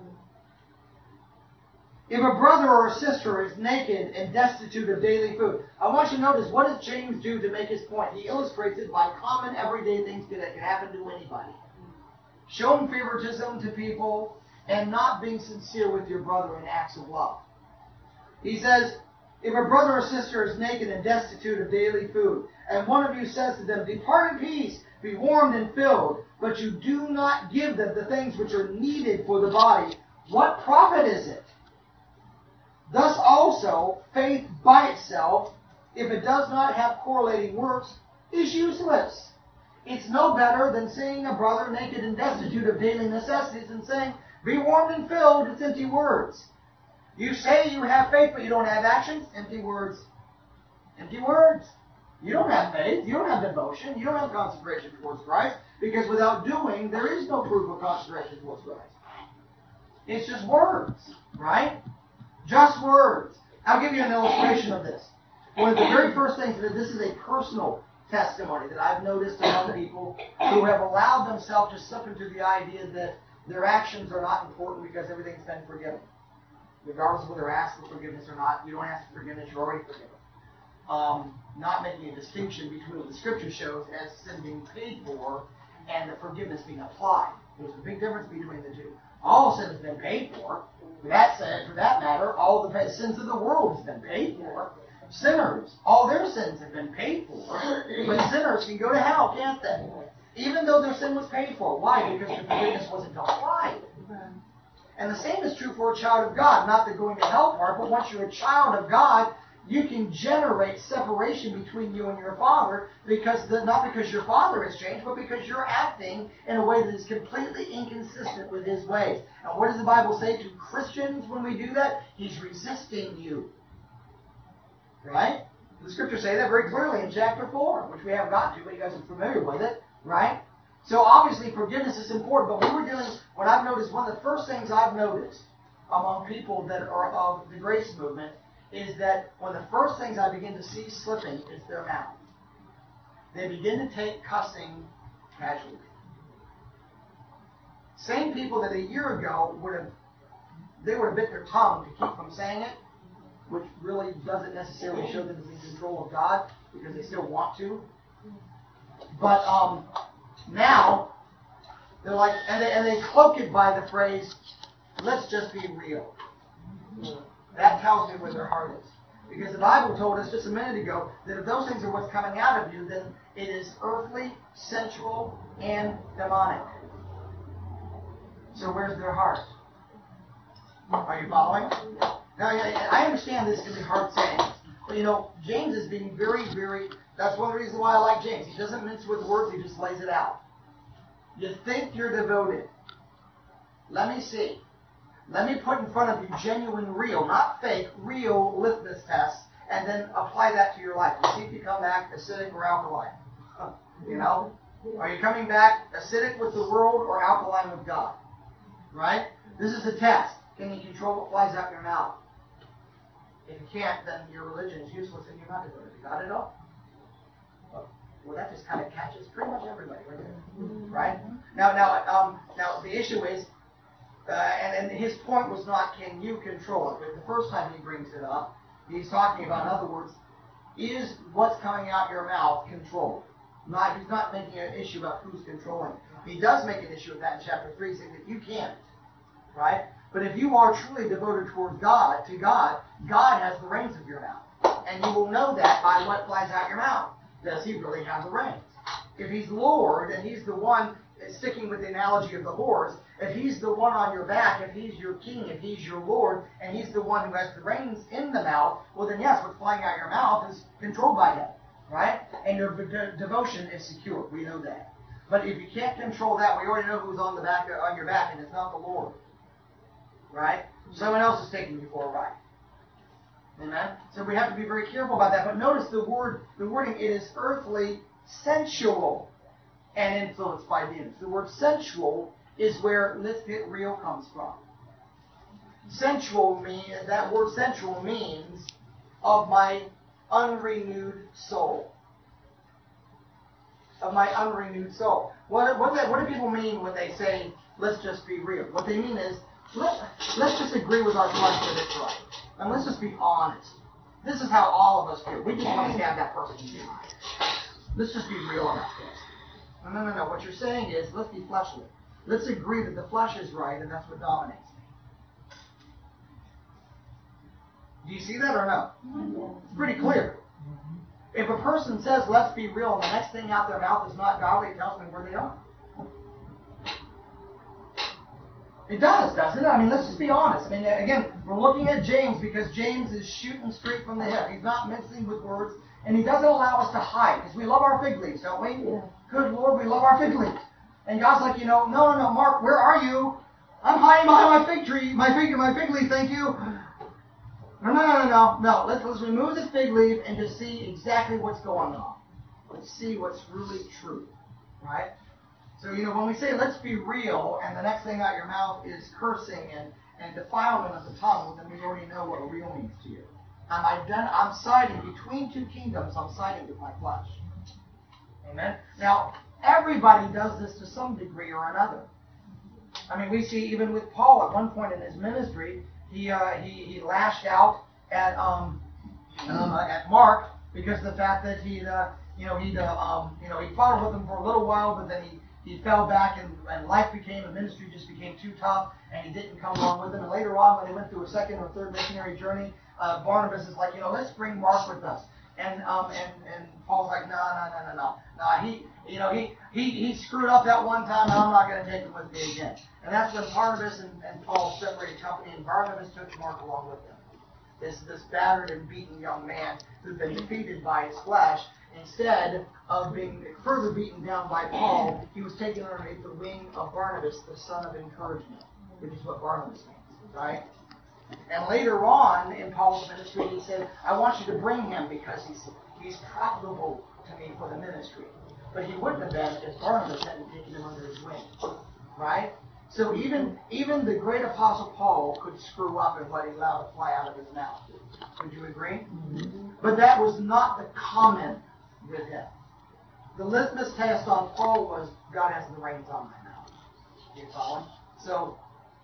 S1: If a brother or a sister is naked and destitute of daily food, I want you to notice, what does James do to make his point? He illustrates it by common everyday things that can happen to anybody. Showing favoritism to people and not being sincere with your brother in acts of love. He says, if a brother or sister is naked and destitute of daily food, and one of you says to them, depart in peace, be warmed and filled, but you do not give them the things which are needed for the body, what profit is it? Thus also, faith by itself, if it does not have correlating works, is useless. It's no better than seeing a brother naked and destitute of daily necessities and saying, be warmed and filled. It's empty words. You say you have faith, but you don't have actions. Empty words. Empty words. You don't have faith. You don't have devotion. You don't have consecration towards Christ. Because without doing, there is no proof of consecration towards Christ. It's just words, right? Just words. I'll give you an illustration of this. One of the very first things, that this is a personal testimony that I've noticed among people who have allowed themselves to slip into the idea that their actions are not important because everything's been forgiven. Regardless of whether they're asked for forgiveness or not, you don't ask for forgiveness, you're already forgiven. Not making a distinction between what the Scripture shows as sin being paid for and the forgiveness being applied. There's a big difference between the two. All sin has been paid for. For that matter, all the sins of the world has been paid for. Sinners, all their sins have been paid for. But sinners can go to hell, can't they? Even though their sin was paid for. Why? Because the forgiveness wasn't applied. And the same is true for a child of God. Not the going to hell part, but once you're a child of God, you can generate separation between you and your Father, not because your Father has changed, but because you're acting in a way that is completely inconsistent with His ways. And what does the Bible say to Christians when we do that? He's resisting you. Right? The Scriptures say that very clearly in chapter 4, which we haven't gotten to, but you guys are familiar with it. Right? So obviously forgiveness is important, but what I've noticed, one of the first things I've noticed among people that are of the grace movement is that one of the first things I begin to see slipping is their mouth. They begin to take cussing casually. Same people that a year ago would have bit their tongue to keep from saying it, which really doesn't necessarily show them to be in control of God, because they still want to. But now they're like, and they cloak it by the phrase, "Let's just be real." That tells me where their heart is. Because the Bible told us just a minute ago that if those things are what's coming out of you, then it is earthly, sensual, and demonic. So where's their heart? Are you following? Now, I understand this can be hard saying. But James is being very, very, that's one of the reasons why I like James. He doesn't mince with words, he just lays it out. You think you're devoted. Let me see. Let me put in front of you genuine, real, not fake, real litmus tests, and then apply that to your life. And see if you come back acidic or alkaline. Are you coming back acidic with the world or alkaline with God? Right? This is a test. Can you control what flies out your mouth? If you can't, then your religion is useless and you're not devoted to God at all. Well, that just kind of catches pretty much everybody right there. Right? Now the issue is, and his point was not can you control it, but the first time he brings it up, he's talking about, in other words, is what's coming out your mouth controlled? He's not making an issue about who's controlling it. He does make an issue of that in chapter 3, saying that you can't. Right? But if you are truly devoted towards God, God has the reins of your mouth. And you will know that by what flies out your mouth. Does he really have the reins? If he's Lord, and he's the one, sticking with the analogy of the horse, if he's the one on your back, if he's your king, if he's your Lord, and he's the one who has the reins in the mouth, well then yes, what's flying out your mouth is controlled by him. Right? And your devotion is secure. We know that. But if you can't control that, we already know who's on your back, and it's not the Lord. Right? Someone else is taking you for a ride. Amen? So we have to be very careful about that. But notice the wording, it is earthly, sensual, and influenced by demons. The word sensual is where let's get real comes from. That word sensual means of my unrenewed soul. Of my unrenewed soul. What do people mean when they say, let's just be real? What they mean is, let's just agree with our flesh that it's right. And let's just be honest. This is how all of us feel. We just want to have that person be right. Let's just be real about this. No. What you're saying is, let's be fleshly. Let's agree that the flesh is right, and that's what dominates me. Do you see that or no? It's pretty clear. If a person says, let's be real, and the next thing out their mouth is not godly, it tells me where they are. It does, doesn't it? I mean, let's just be honest. I mean, again, we're looking at James because James is shooting straight from the hip. He's not mincing with words. And He doesn't allow us to hide, because we love our fig leaves, don't we? Yeah. Good Lord, we love our fig leaves. And God's like, no, Mark, where are you? I'm hiding behind my fig tree, my fig leaf, thank you. No. Let's remove the fig leaf and just see exactly what's going on. Let's see what's really true, right? So, when we say let's be real, and the next thing out your mouth is cursing and defilement of the tongue, then we already know what real means to you. I'm siding between two kingdoms. I'm siding with my flesh. Amen? Now, everybody does this to some degree or another. I mean, we see even with Paul at one point in his ministry, he lashed out at Mark because of the fact that he followed with him for a little while, but then he fell back and life became, the ministry just became too tough, and he didn't come along with him. And later on, when they went through a second or third missionary journey, Barnabas is like, let's bring Mark with us. And Paul's like, no. He screwed up that one time, and I'm not going to take him with me again. And that's when Barnabas and Paul separated company, and Barnabas took Mark along with him. This battered and beaten young man who'd been defeated by his flesh. Instead of being further beaten down by Paul, he was taken underneath the wing of Barnabas, the son of encouragement, which is what Barnabas means, right? And later on in Paul's ministry, he said, I want you to bring him because he's profitable to me for the ministry. But he wouldn't have been if Barnabas hadn't taken him under his wing, right? So even the great apostle Paul could screw up in what he allowed to fly out of his mouth. Would you agree? Mm-hmm. But that was not the common with him. The litmus test on Paul was, God has the reins on my mouth. You follow? So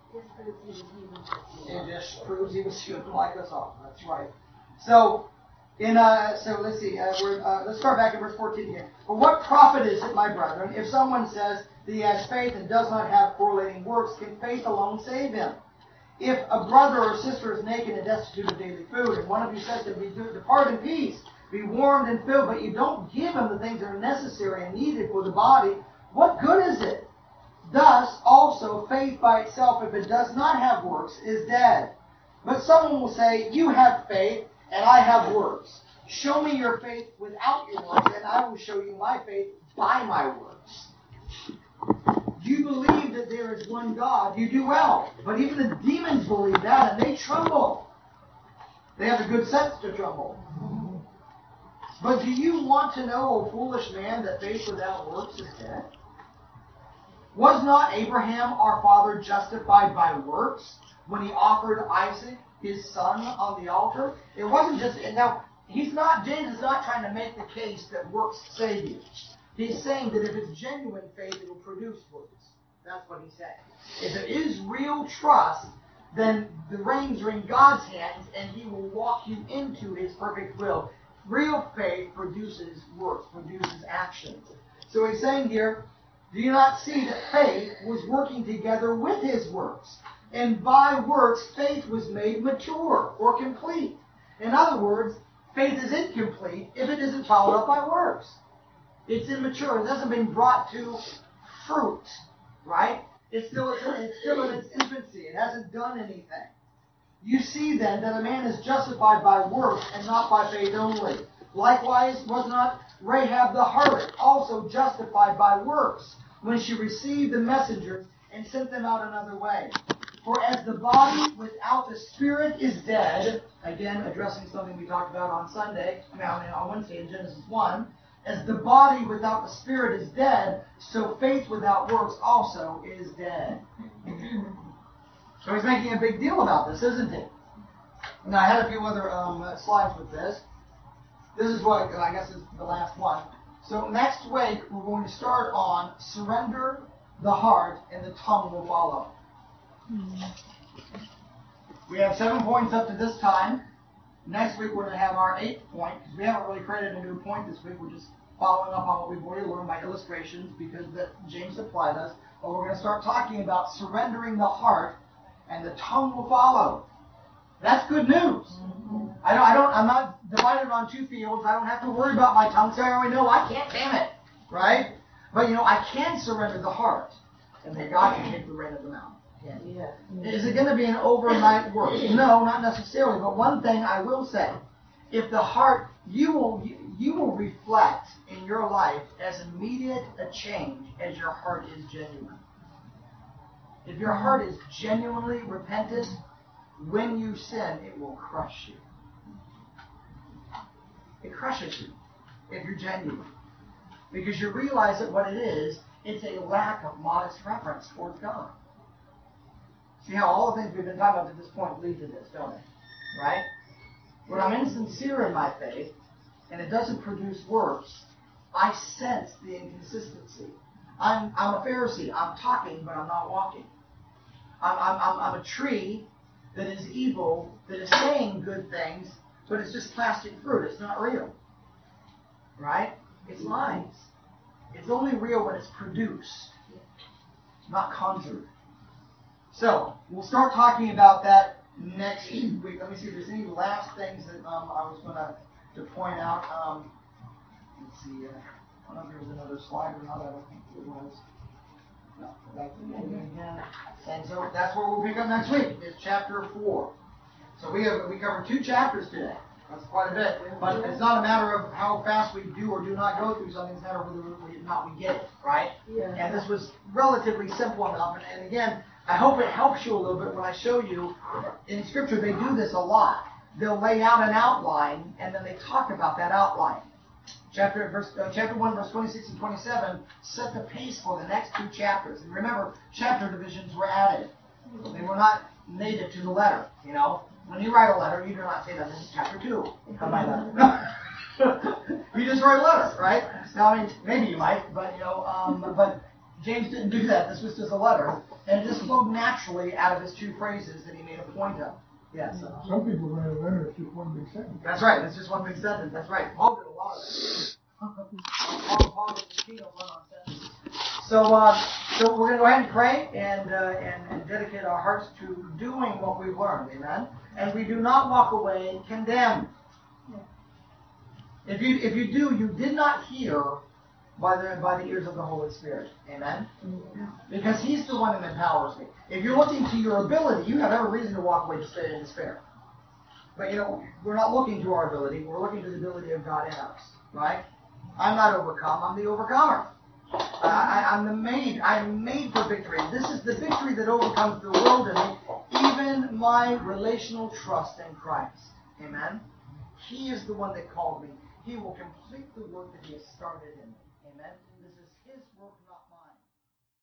S1: it just proves he was human like us all. That's right. So let's see. Let's start back at verse 14 again. For what profit is it, my brethren, if someone says that he has faith and does not have correlating works? Can faith alone save him? If a brother or sister is naked and destitute of daily food, and one of you says to him, depart in peace, be warmed and filled, but you don't give him the things that are necessary and needed for the body, what good is it? Thus, also, faith by itself, if it does not have works, is dead. But someone will say, you have faith, and I have works. Show me your faith without your works, and I will show you my faith by my works. You believe that there is one God, you do well. But even the demons believe that, and they tremble. They have a good sense to tremble. But do you want to know, O foolish man, that faith without works is dead? Was not Abraham our father justified by works when he offered Isaac, his son, on the altar? It wasn't just... Now, James is not trying to make the case that works save you. He's saying that if it's genuine faith, it will produce works. That's what he's saying. If it is real trust, then the reins are in God's hands, and He will walk you into His perfect will. Real faith produces works, produces action. So he's saying here, do you not see that faith was working together with His works? And by works, faith was made mature or complete. In other words, faith is incomplete if it isn't followed up by works. It's immature. It hasn't been brought to fruit, right? It's still in its infancy. It hasn't done anything. You see then that a man is justified by works and not by faith only. Likewise, was not Rahab the harlot also justified by works when she received the messengers and sent them out another way? For as the body without the spirit is dead, again addressing something we talked about on Wednesday in Genesis 1, as the body without the spirit is dead, so faith without works also is dead. So he's making a big deal about this, isn't he? Now I had a few other slides with this. This is what I guess is the last one. So next week we're going to start on surrender the heart and the tongue will follow. We have 7 points up to this time. Next week we're going to have our 8th point, because we haven't really created a new point this week. We're just following up on what we've already learned by illustrations because that James supplied us. But we're going to start talking about surrendering the heart and the tongue will follow. That's good news. I'm not divided on two fields. I don't have to worry about my tongue, so I already know I can't damn it. Right? But I can surrender the heart. And then God can take the rein of the mouth. Yeah. Is it going to be an overnight work? No, not necessarily. But one thing I will say, if the heart, you you will reflect in your life as immediate a change as your heart is genuine. If your heart is genuinely repentant, when you sin, it will crush you. It crushes you if you're genuine. Because you realize that what it is, it's a lack of modest reverence towards God. See how all the things we've been talking about to this point lead to this, don't they? Right? When I'm insincere in my faith, and it doesn't produce works, I sense the inconsistency. I'm a Pharisee. I'm talking, but I'm not walking. I'm a tree that is evil, that is saying good things, but it's just plastic fruit. It's not real. Right? It's lies. It's only real when it's produced, not conjured. So, we'll start talking about that next week. Let me see if there's any last things that I was going to point out. Let's see. I don't know if there was another slide or not. I don't think there was. No, back to the beginning again. And so that's where we'll pick up next week. Is chapter 4. So we covered 2 chapters today. That's quite a bit. But it's not a matter of how fast we do or do not go through something. It's a matter of whether or not we get it, right?
S5: Yeah.
S1: And this was relatively simple enough. And again, I hope it helps you a little bit when I show you. In Scripture, they do this a lot. They'll lay out an outline, and then they talk about that outline. Chapter 1, verse 26 and 27 set the pace for the next 2 chapters. And remember, chapter divisions were added. They were not native to the letter, you know. When you write a letter, you do not say that this is chapter 2 of my letter. You just write a letter, right? Now, I mean, maybe you might, but but James didn't do that. This was just a letter, and it just flowed naturally out of his 2 phrases that he made a point of. Yes.
S6: Some people write a letter, it's just one big sentence.
S1: That's right. It's just one big sentence. That's right. Paul did a lot of that. Paul was the king of run-on sentences. So we're going to go ahead and pray and dedicate our hearts to doing what we've learned. Amen. And we do not walk away condemned. If you do, you did not hear by the ears of the Holy Spirit. Amen. Because He's the one that empowers me. If you're looking to your ability, you have every reason to walk away in despair. But we're not looking to our ability. We're looking to the ability of God in us. Right? I'm not overcome. I'm the overcomer. I'm made for victory. This is the victory that overcomes the world in me, even my relational trust in Christ. Amen? He is the one that called me. He will complete the work that He has started in me. Amen? This is His work.